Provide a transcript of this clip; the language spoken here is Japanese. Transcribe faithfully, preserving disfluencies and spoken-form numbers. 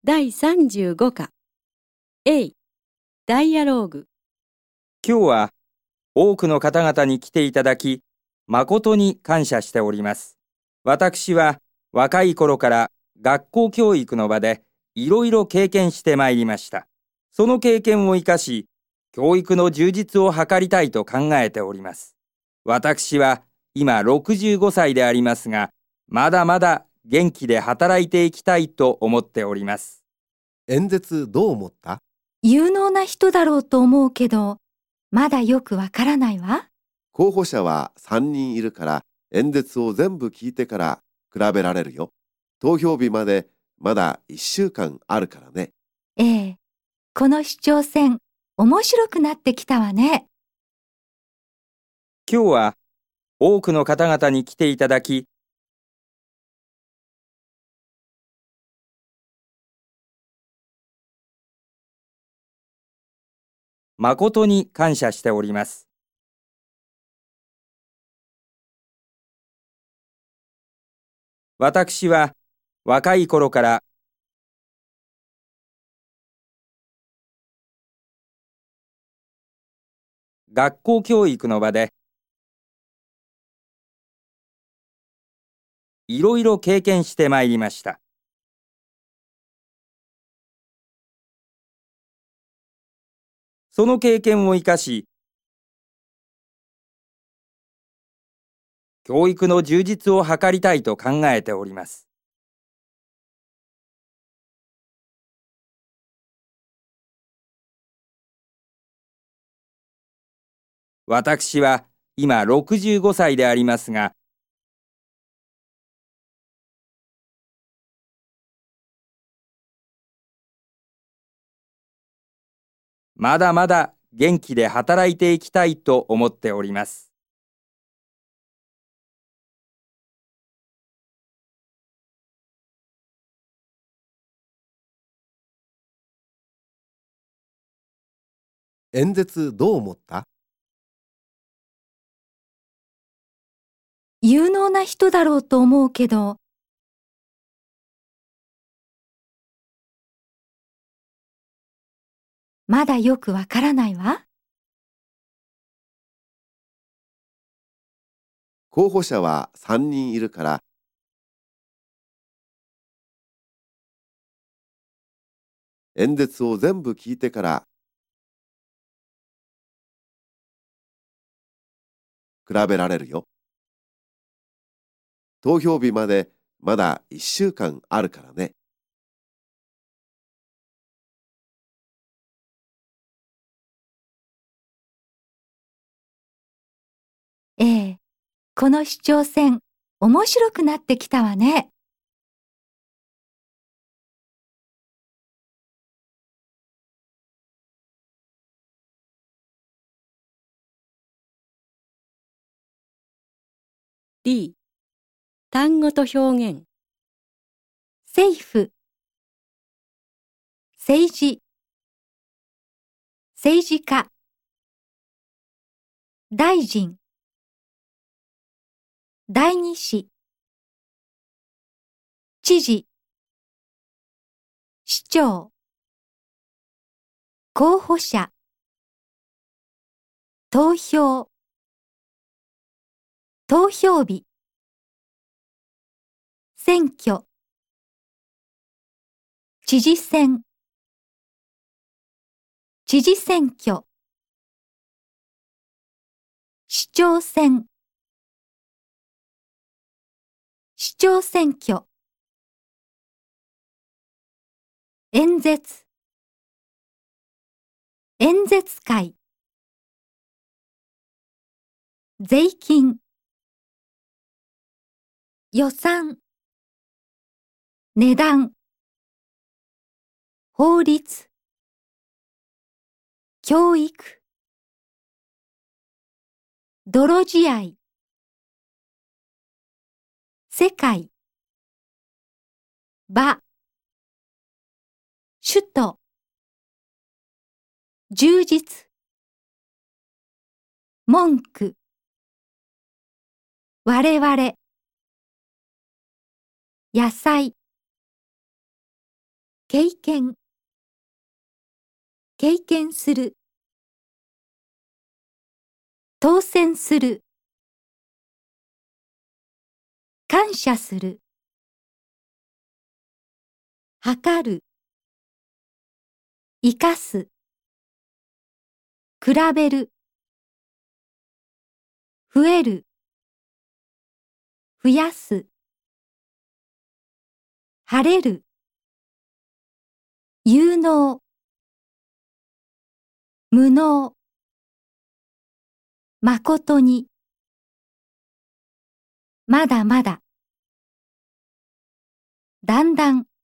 だいさんじゅうご課 A ダイアローグ。 今日は多くの方々に来ていただき、誠に感謝しております。私は若い頃から学校教育の場でいろいろ経験してまいりました。その経験を生かし、教育の充実を図りたいと考えております。私は今ろくじゅうごさいでありますが、まだまだ元気で働いていきたいと思っております。 演説どう思った？ 有能な人だろうと思うけど、まだよくわからないわ。 候補者はさんにんいるから、演説を全部聞いてから比べられるよ。投票日までまだいっしゅうかんあるからね。 ええ、この市長選、面白くなってきたわね。 今日は多くの方々に来ていただき、誠に感謝しております。私は若い頃から学校教育の場でいろいろ経験してまいりました。その経験を生かし、教育の充実を図りたいと考えております。私は今ろくじゅうごさいでありますが、まだまだ元気で働いていきたいと思っております。 演説どう思った？ 有能な人だろうと思うけど、まだよくわからないわ。 候補者はさんにんいるから、演説を全部聞いてから比べられるよ。投票日までまだいっしゅうかんあるからね。 ええ、この市長選、面白くなってきたわね。 D 単語と表現。 政府、政治、政治家、大臣、代議士、知事、市長、候補者、投票、投票日、選挙、知事選、知事選挙、市長選、市長選挙、演説、演説会、税金、予算、値段、法律、教育、泥仕合、世界、場、首都、充実、文句、我々、野菜、 経験、経験する。当選する。感謝する。測る。生かす。比べる。増える。増やす。晴れる。有能。無能。まことに。まだまだ。だんだん。